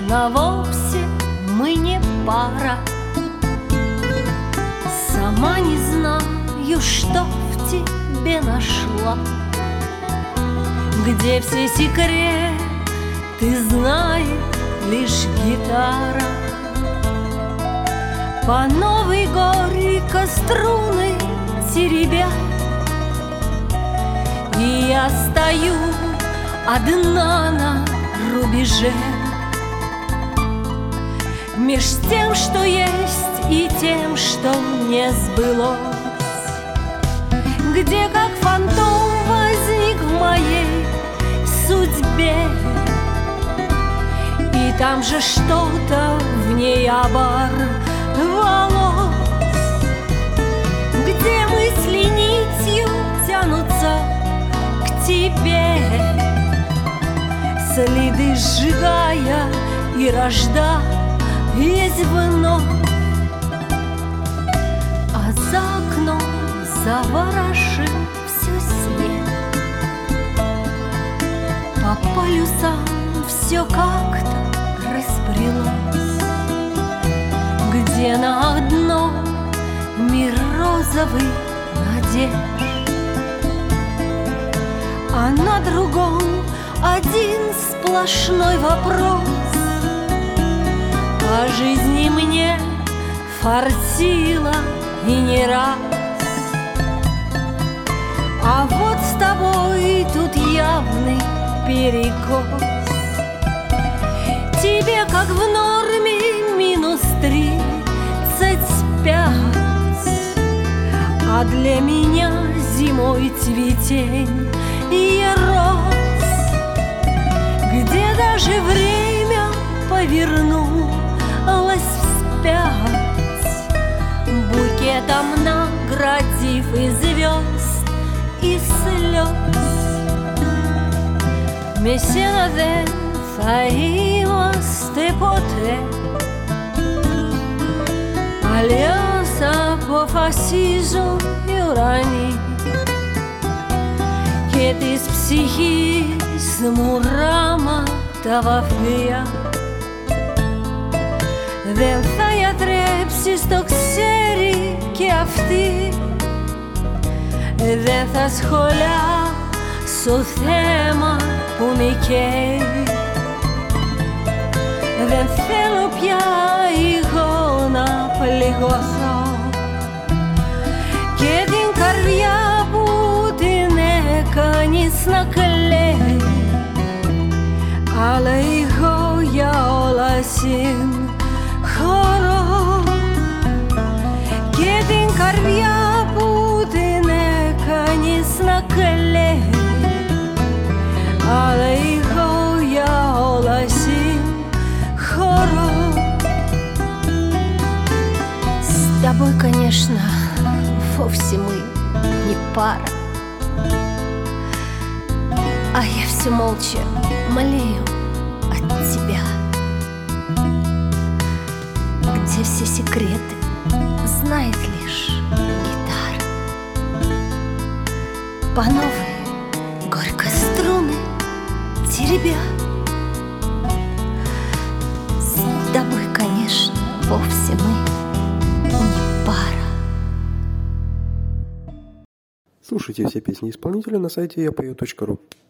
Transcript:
конечно, вовсе мы не пара. Сама не знаю, что в тебе нашла, где все секреты знает лишь гитара. По новой горько струны теребя, и я стою одна на рубеже меж тем, что есть, и тем, что не сбылось, где как фантом возник в моей судьбе, и там же что-то в ней оборвалось, где мысли нитью тянутся к тебе, следы сжигая и рождая вновь. А за окном заворожил все свет, по полюсам все как-то расплылось, где на одном мир розовый надежд, а на другом один сплошной вопрос. По жизни мне фартило и не раз, а вот с тобой тут явный перекос. Тебе, как в норме, -35, а для меня зимой цветень и роз, где даже время повернулось вспять, букетом наградив и звезд, и слез. Месена δεν θα είμαστε ποτέ, αλλιώς αποφασίζουν οι ουρανοί, και της ψυχής μου ράματα βαφεία δεν θα γιατρέψεις, το ξέρει και αυτή. Δεν θα σχολιάσω θέμα που με καίει, δεν θέλω πια εγώ να πληγωθώ, και την καρδιά που την έκανες να κλαίει, αλλά εγώ για όλα συγχωρώ, και την καρδιά που την έκανες να κλαίει, αλλά εγώ για όλα сихоро. С тобой, конечно, вовсе мы не пара, а я все молча млею от тебя, где все секреты знает лишь гитара. По новой горько струны теребя, с тобой, конечно, вовсе мы не пара. Слушайте все песни исполнителя на сайте yapою.ru.